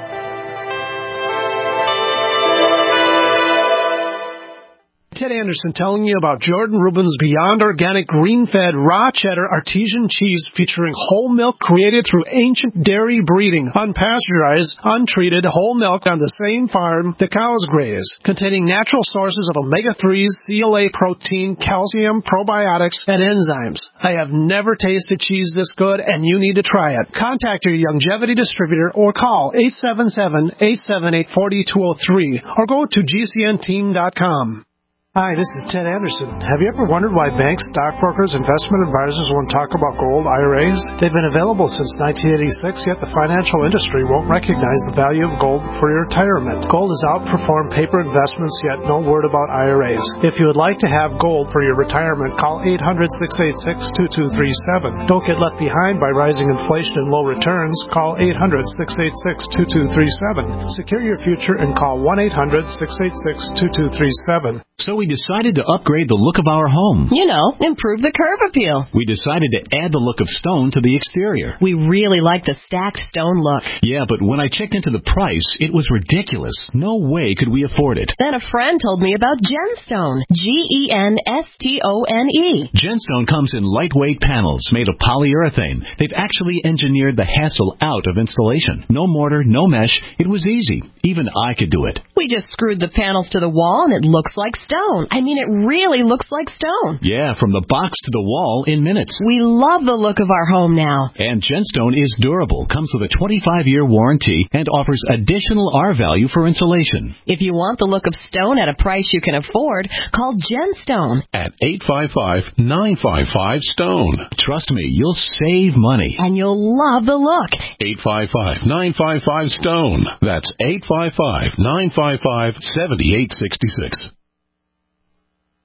Ted Anderson telling you about Jordan Rubin's Beyond Organic Green-Fed Raw Cheddar Artesian Cheese featuring whole milk created through ancient dairy breeding, unpasteurized, untreated whole milk on the same farm the cows graze, containing natural sources of omega threes, C L A protein, calcium, probiotics, and enzymes. I have never tasted cheese this good, and you need to try it. Contact your Youngevity distributor or call eight seven seven, eight seven eight, four two zero three or go to G C N team dot com. Hi, this is Ted Anderson. Have you ever wondered why banks, stockbrokers, investment advisors won't talk about gold I R As? They've been available since nineteen eighty-six, yet the financial industry won't recognize the value of gold for your retirement. Gold has outperformed paper investments, yet no word about I R As. If you would like to have gold for your retirement, call eight hundred, six eight six, two two three seven. Don't get left behind by rising inflation and low returns. Call eight hundred, six eight six, two two three seven. Secure your future and call one eight hundred, six eight six, two two three seven.
So we decided to upgrade the look of our home.
You know, improve the curb appeal.
We decided to add the look of stone to the exterior.
We really like the stacked stone look.
Yeah, but when I checked into the price, it was ridiculous. No way could we afford it.
Then a friend told me about Genstone. G E N S T O N E.
Genstone comes in lightweight panels made of polyurethane. They've actually engineered the hassle out of installation. No mortar, no mesh. It was easy. Even I could do it.
We just screwed the panels to the wall and it looks like stone. I mean, it really looks like stone.
Yeah, from the box to the wall in minutes.
We love the look of our home now.
And Genstone is durable, comes with a twenty-five year warranty, and offers additional R value for insulation.
If you want the look of stone at a price you can afford, call Genstone
at eight five five, nine five five, STONE.
Trust me, you'll save money.
And you'll love the look.
eight five five, nine five five, STONE. That's eight five five, nine five five, seven eight six six.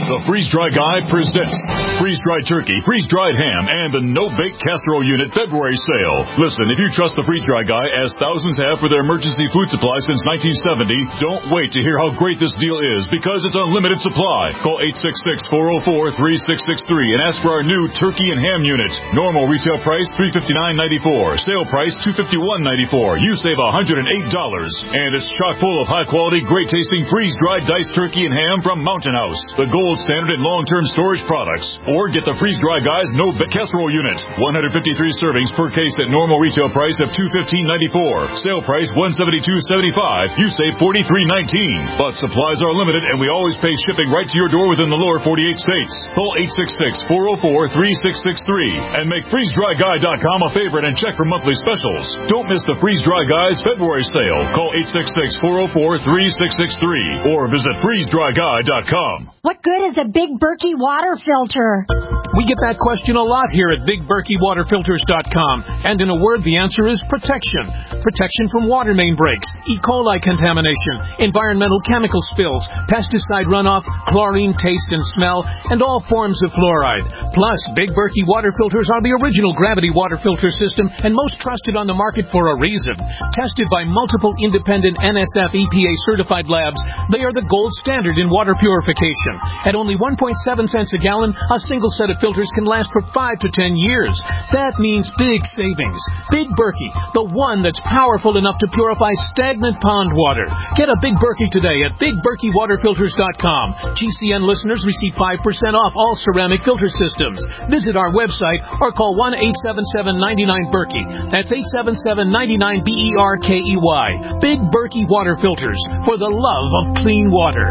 The Freeze-Dry Guy presents freeze-dried turkey, freeze-dried ham, and the no-bake casserole unit February sale. Listen, if you trust the Freeze-Dry Guy, as thousands have for their emergency food supply since nineteen seventy, don't wait to hear how great this deal is, because it's unlimited supply. Call eight six six, four oh four, three six six three and ask for our new turkey and ham unit. Normal retail price three hundred fifty-nine dollars and ninety-four cents. Sale price two hundred fifty-one dollars and ninety-four cents. You save one hundred eight dollars. And it's chock full of high-quality, great-tasting freeze-dried diced turkey and ham from Mountain House, the gold standard in long-term storage products. Or get the Freeze-Dry Guy's no-bake casserole unit. one hundred fifty-three servings per case at normal retail price of two hundred fifteen dollars and ninety-four cents. Sale price one hundred seventy-two dollars and seventy-five cents. You save forty-three dollars and nineteen cents. But supplies are limited, and we always pay shipping right to your door within the lower forty-eight states. Call eight six six, four oh four, three six six three and make freeze dry guy dot com a favorite and check for monthly specials. Don't miss the Freeze-Dry Guy's February sale. Call eight six six, four oh four, three six six three or visit freeze dry guy dot com.
What good is a Big Berkey water filter?
We get that question a lot here at big berkey water filters dot com. And in a word, the answer is protection. Protection from water main breaks, E. coli contamination, environmental chemical spills, pesticide runoff, chlorine taste and smell, and all forms of fluoride. Plus, Big Berkey water filters are the original gravity water filter system and most trusted on the market for a reason. Tested by multiple independent N S F E P A certified labs, they are the gold standard in water purification. At only one point seven cents a gallon, a single set of filters can last for five to ten years. That means big savings. Big Berkey, the one that's powerful enough to purify stagnant pond water. Get a Big Berkey today at big berkey water filters dot com. G C N listeners receive five percent off all ceramic filter systems. Visit our website or call one eight seven seven, nine nine, Berkey. That's eight seven seven, nine nine, B E R K E Y. Big Berkey Water Filters, for the love of clean water.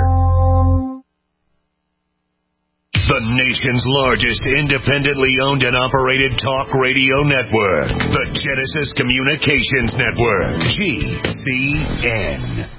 The nation's largest independently owned and operated talk radio network. The Genesis Communications Network. G C N.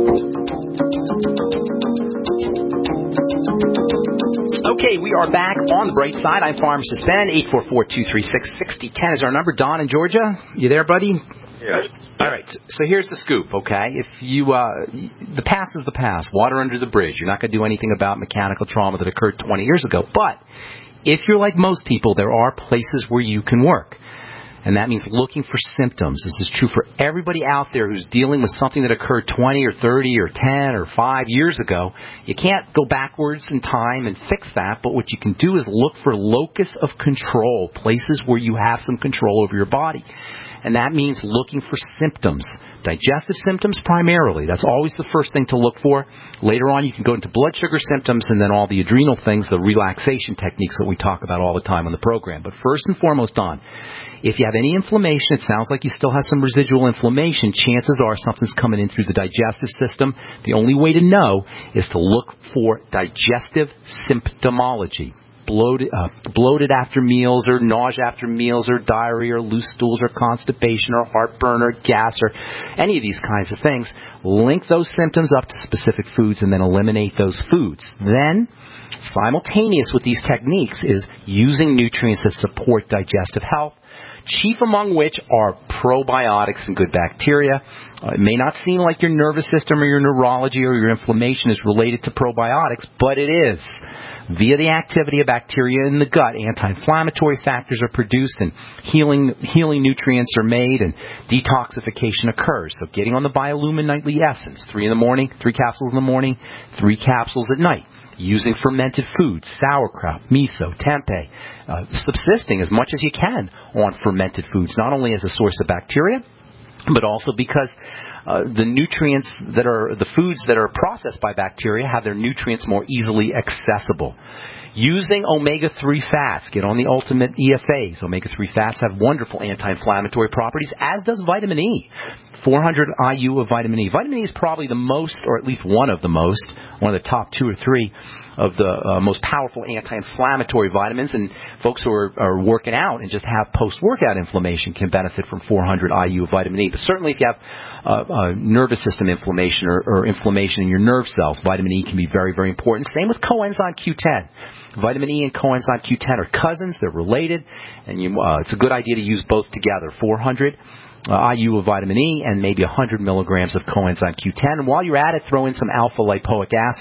Okay, we are back on the bright side. I'm Pharmacist Ben. eight four four, two three six, six zero one zero is our number. Don in Georgia, you there, buddy?
Yes.
All right, so here's the scoop, okay? If you, uh, the past is the past. Water under the bridge. You're not going to do anything about mechanical trauma that occurred twenty years ago. But if you're like most people, there are places where you can work. And that means looking for symptoms. This is true for everybody out there who's dealing with something that occurred twenty or thirty or ten or five years ago. You can't go backwards in time and fix that, but what you can do is look for locus of control, places where you have some control over your body. And that means looking for symptoms. Digestive symptoms primarily. That's always the first thing to look for. Later on, you can go into blood sugar symptoms and then all the adrenal things, the relaxation techniques that we talk about all the time on the program. But first and foremost, Don, if you have any inflammation, it sounds like you still have some residual inflammation, chances are something's coming in through the digestive system. The only way to know is to look for digestive symptomology. Bloated, uh, bloated after meals or nausea after meals or diarrhea or loose stools or constipation or heartburn or gas or any of these kinds of things. Link those symptoms up to specific foods and then eliminate those foods. Then, simultaneous with these techniques is using nutrients that support digestive health, chief among which are probiotics and good bacteria. Uh, it may not seem like your nervous system or your neurology or your inflammation is related to probiotics, but it is. Via the activity of bacteria in the gut, anti-inflammatory factors are produced and healing healing nutrients are made and detoxification occurs. So getting on the Biolumin Nightly Essence, three in the morning, three capsules in the morning, three capsules at night. Using fermented foods, sauerkraut, miso, tempeh, uh, subsisting as much as you can on fermented foods, not only as a source of bacteria, but also because uh, the nutrients that are, the foods that are processed by bacteria have their nutrients more easily accessible. Using omega three fats, get on the ultimate E F As. omega three fats have wonderful anti-inflammatory properties, as does vitamin E. four hundred I U of vitamin E. Vitamin E is probably the most, or at least one of the most, one of the top two or three of the uh, most powerful anti-inflammatory vitamins, and folks who are, are working out and just have post-workout inflammation can benefit from four hundred I U of vitamin E. But certainly if you have uh, uh, nervous system inflammation or, or inflammation in your nerve cells, vitamin E can be very, very important. Same with coenzyme Q ten. Vitamin E and coenzyme Q ten are cousins. They're related, and you, uh, it's a good idea to use both together. four hundred Uh, I U of vitamin E and maybe one hundred milligrams of coenzyme Q ten. And while you're at it, throw in some alpha lipoic acid.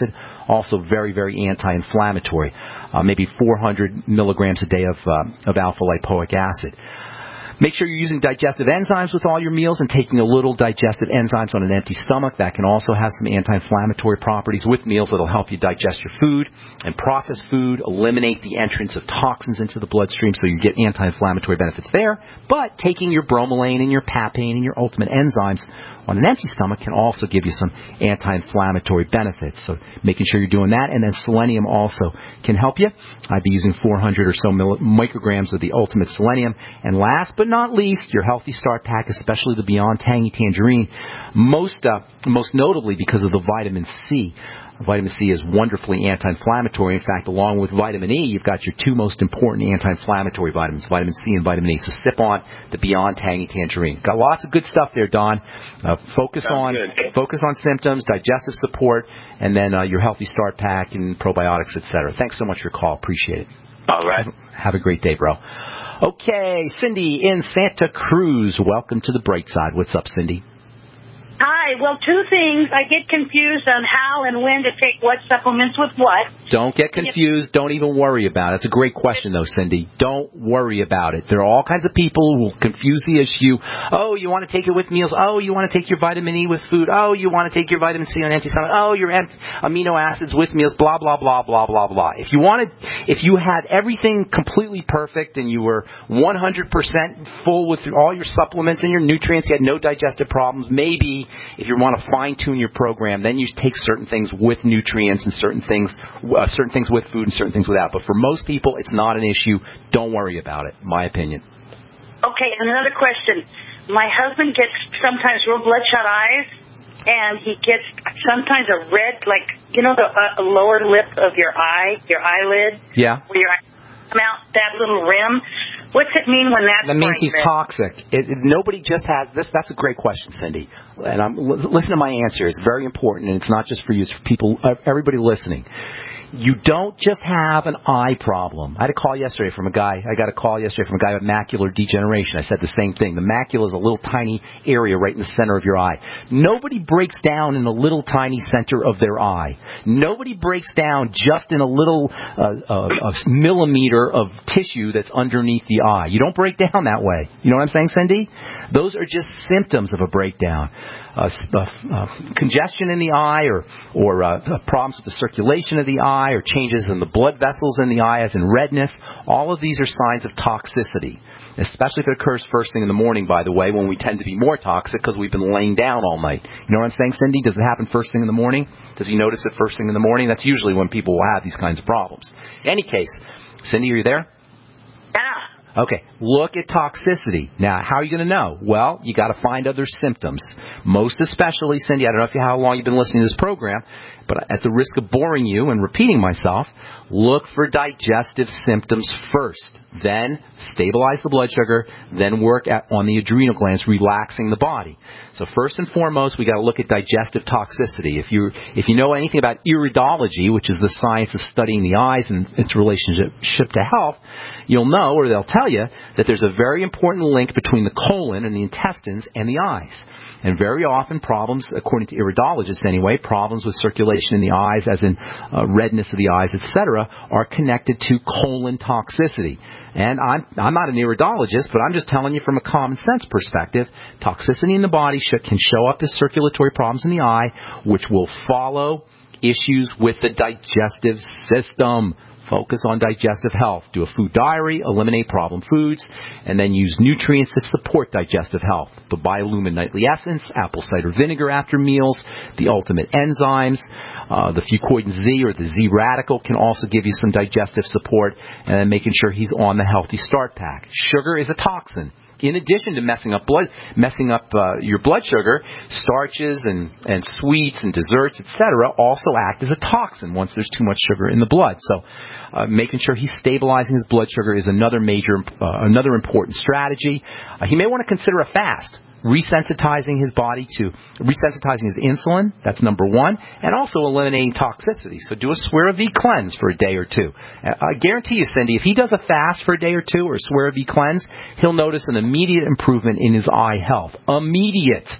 Also very, very anti-inflammatory. Uh, maybe four hundred milligrams a day of, uh, of alpha-lipoic acid. Make sure you're using digestive enzymes with all your meals and taking a little digestive enzymes on an empty stomach. That can also have some anti-inflammatory properties with meals that will help you digest your food and process food, eliminate the entrance of toxins into the bloodstream so you get anti-inflammatory benefits there. But taking your bromelain and your papain and your ultimate enzymes on an empty stomach can also give you some anti-inflammatory benefits. So making sure you're doing that. And then selenium also can help you. I'd be using four hundred or so micrograms of the ultimate selenium. And last but not least, your Healthy Start Pack, especially the Beyond Tangy Tangerine, most, uh, most notably because of the vitamin C. Vitamin C is wonderfully anti-inflammatory. In fact, along with vitamin E, you've got your two most important anti-inflammatory vitamins, vitamin C and vitamin E. So sip on the Beyond Tangy Tangerine. Got lots of good stuff there, Don. Uh, focus
Sounds
on
good.
focus on symptoms, digestive support, and then uh, your Healthy Start Pack and probiotics, et cetera. Thanks so much for your call. Appreciate it.
All right.
Have, have a great day, bro. Okay, Cindy in Santa Cruz. Welcome to the Bright Side. What's up, Cindy?
Hi. Well, two things. I get confused on how and when to take what supplements with what.
Don't get confused. Don't even worry about it. It's a great question, though, Cindy. Don't worry about it. There are all kinds of people who will confuse the issue. Oh, you want to take it with meals. Oh, you want to take your vitamin E with food. Oh, you want to take your vitamin C on empty stomach. Oh, your amino acids with meals. Blah, blah, blah, blah, blah, blah. If you wanted, if you had everything completely perfect and you were one hundred percent full with all your supplements and your nutrients, you had no digestive problems, maybe if you want to fine-tune your program, then you take certain things with nutrients and certain things uh, certain things with food and certain things without. But for most people, it's not an issue. Don't worry about it, my opinion.
Okay, and another question. My husband gets sometimes real bloodshot eyes, and he gets sometimes a red, like, you know, the uh, lower lip of your eye, your eyelid?
Yeah.
Where your eye come out, that little rim. What's it mean when that's
That means he's
red?
toxic. It, it, nobody just has this. That's a great question, Cindy. And I'm, listen to my answer. It's very important, and it's not just for you. It's for people, everybody listening. You don't just have an eye problem. I had a call yesterday from a guy. I got a call yesterday from a guy with macular degeneration. I said the same thing. The macula is a little tiny area right in the center of your eye. Nobody breaks down in a little tiny center of their eye. Nobody breaks down just in a little uh, uh, a millimeter of tissue that's underneath the eye. You don't break down that way. You know what I'm saying, Cindy? Those are just symptoms of a breakdown. Uh, uh, uh, congestion in the eye or, or uh, problems with the circulation of the eye or changes in the blood vessels in the eye as in redness. All of these are signs of toxicity, especially if it occurs first thing in the morning, by the way, when we tend to be more toxic because we've been laying down all night. You know what I'm saying, Cindy? Does it happen first thing in the morning? Does he notice it first thing in the morning? That's usually when people will have these kinds of problems. In any case, Cindy, are you there?
Yeah.
Okay, look at toxicity. Now, how are you going to know? Well, you got to find other symptoms. Most especially, Cindy, I don't know if you, how long you've been listening to this program, but at the risk of boring you and repeating myself, look for digestive symptoms first. Then stabilize the blood sugar. Then work at, on the adrenal glands, relaxing the body. So first and foremost, we got to look at digestive toxicity. If you if you know anything about iridology, which is the science of studying the eyes and its relationship to health, you'll know, or they'll tell you, that there's a very important link between the colon and the intestines and the eyes. And very often problems, according to iridologists anyway, problems with circulation in the eyes, as in uh, redness of the eyes, et cetera, are connected to colon toxicity. And I'm, I'm not an iridologist, but I'm just telling you from a common sense perspective, toxicity in the body should, can show up as circulatory problems in the eye, which will follow issues with the digestive system. Focus on digestive health. Do a food diary, eliminate problem foods, and then use nutrients that support digestive health. The Biolumin Nightly Essence, apple cider vinegar after meals, the ultimate enzymes, uh, the Fucoidan Z or the Z Radical can also give you some digestive support, and then making sure he's on the Healthy Start Pack. Sugar is a toxin. In addition to messing up blood, messing up uh, your blood sugar, starches and, and sweets and desserts, et cetera, also act as a toxin once there's too much sugar in the blood. So, uh, making sure he's stabilizing his blood sugar is another major, uh, another important strategy. Uh, he may want to consider a fast. Resensitizing his body to, resensitizing his insulin, that's number one, and also eliminating toxicity. So do a Swear V cleanse for a day or two. I guarantee you, Cindy, if he does a fast for a day or two or a Swear V cleanse, he'll notice an immediate improvement in his eye health. Immediate.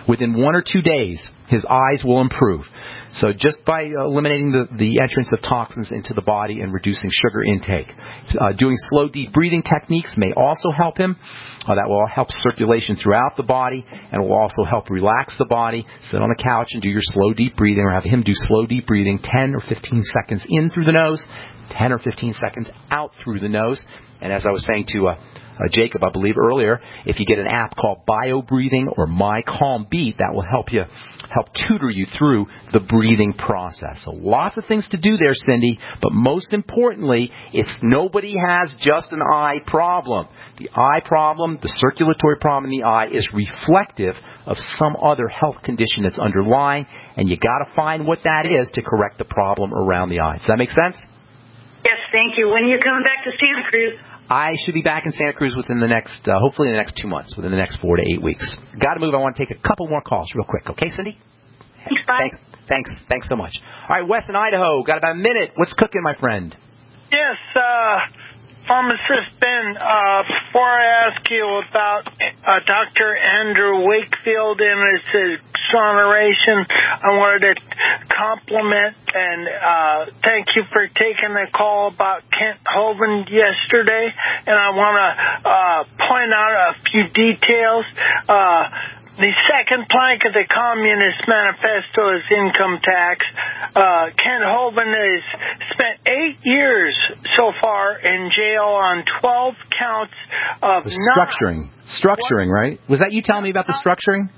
within one or two days, his eyes will improve. So just by eliminating the, the entrance of toxins into the body and reducing sugar intake. Uh, doing slow, deep breathing techniques may also help him. Uh, that will help circulation throughout the body and will also help relax the body. Sit on the couch and do your slow, deep breathing, or have him do slow, deep breathing, ten or fifteen seconds in through the nose, ten or fifteen seconds out through the nose. And as I was saying to uh, uh, Jacob, I believe earlier, if you get an app called BioBreathing or My Calm Beat, that will help you, help tutor you through the breathing process. So lots of things to do there, Cindy, but most importantly, it's nobody has just an eye problem. The eye problem, the circulatory problem in the eye, is reflective of some other health condition that's underlying, and you got to find what that is to correct the problem around the eye. Does that make sense?
Yes, thank you. When are you coming back to Santa Cruz?
I should be back in Santa Cruz within the next, uh, hopefully in the next two months, within the next four to eight weeks. Got to move. I want to take a couple more calls real quick. Okay, Cindy?
Thanks, bye.
Thanks, thanks, thanks so much. All right, Wes in Idaho. Got about a minute. What's cooking, my friend?
Yes, uh, Pharmacist Ben, uh, before I ask you about uh, Doctor Andrew Wakefield and his exoneration, I wanted to compliment and uh, thank you for taking the call about Kent Hovind yesterday. And I want to uh, point out a few details. Uh, The second plank of the Communist Manifesto is income tax. Uh, Kent Hovind has spent eight years so far in jail on twelve counts of
structuring.
Not,
structuring, right? Was that you telling me about the structuring?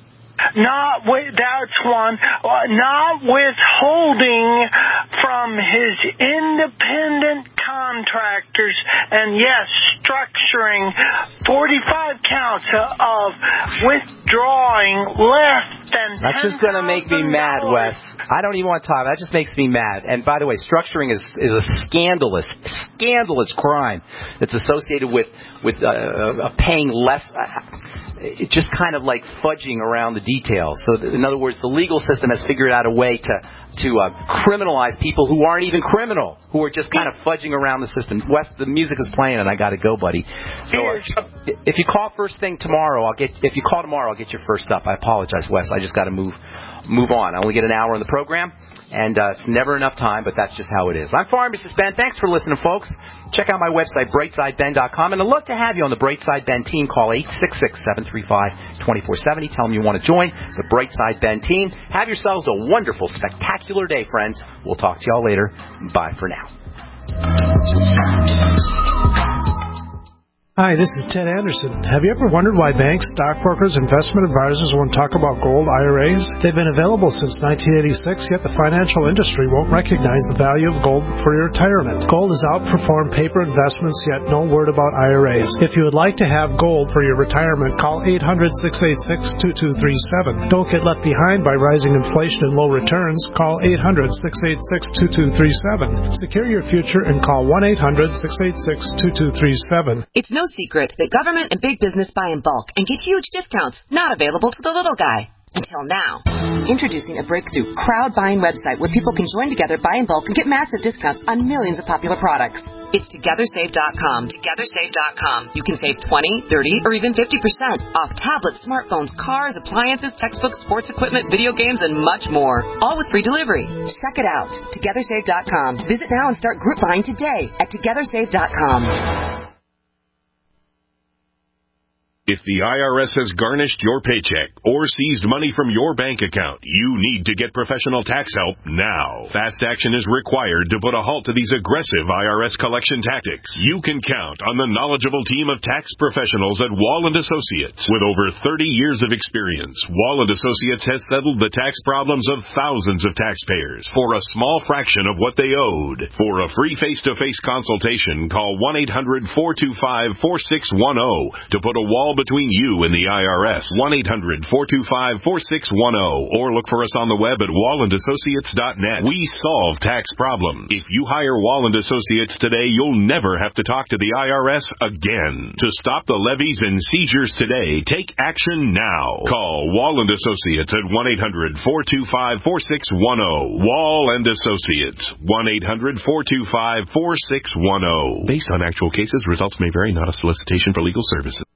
Not with, that's one, uh, not withholding from his independent contractors, and yes, structuring forty-five counts of withdrawing less than
That's just going to make me mad, Wes. I don't even want to talk. That just makes me mad. And by the way, structuring is, is a scandalous, scandalous crime that's associated with, with uh, uh, paying less. Uh, It's just kind of like fudging around the details. So, in other words, the legal system has figured out a way to to uh, criminalize people who aren't even criminal, who are just kind of fudging around the system. Wes, the music is playing, and I got to go, buddy. So, uh, if you call first thing tomorrow, I'll get. If you call tomorrow, I'll get you first up. I apologize, Wes. I just got to move move on. I only get an hour in the program, and uh, it's never enough time, but that's just how it is. I'm Pharmacist Ben. Thanks for listening, folks. Check out my website, brightside ben dot com, and I'd love to have you on the Brightside Ben team. Call eight six six, seven three five, two four seven zero. Tell them you want to join the Brightside Ben team. Have yourselves a wonderful, spectacular day, friends. We'll talk to y'all later. Bye for now.
Hi, this is Ted Anderson. Have you ever wondered why banks, stockbrokers, investment advisors won't talk about gold I R As? They've been available since nineteen eighty-six, yet the financial industry won't recognize the value of gold for your retirement. Gold has outperformed paper investments, yet no word about I R As. If you would like to have gold for your retirement, call eight hundred, six eight six, two two three seven. Don't get left behind by rising inflation and low returns. Call eight hundred, six eight six, two two three seven. Secure your future and call one eight hundred, six eight six, two two three seven.
It's no secret that government and big business buy in bulk and get huge discounts not available to the little guy. Until now. Introducing a breakthrough crowd buying website where people can join together, buy in bulk, and get massive discounts on millions of popular products. It's together save dot com. together save dot com. You can save twenty, thirty, or even fifty percent off tablets, smartphones, cars, appliances, textbooks, sports equipment, video games, and much more. All with free delivery. Check it out. together save dot com. Visit now and start group buying today at together save dot com.
If the I R S has garnished your paycheck or seized money from your bank account, you need to get professional tax help now. Fast action is required to put a halt to these aggressive I R S collection tactics. You can count on the knowledgeable team of tax professionals at Wall and Associates. With over thirty years of experience, Wall and Associates has settled the tax problems of thousands of taxpayers for a small fraction of what they owed. For a free face-to-face consultation, call one eight hundred, four two five, four six one zero to put a wall between you and the I R S. one eight hundred, four two five, four six one zero or look for us on the web at wall and associates dot net. We solve tax problems. If you hire Wall and Associates today, you'll never have to talk to the I R S again. To stop the levies and seizures today, take action now. Call Wall and Associates at one eight hundred, four two five, four six one zero. Wall and Associates, one eight hundred, four two five, four six one zero. Based on actual cases, results may vary, not a solicitation for legal services.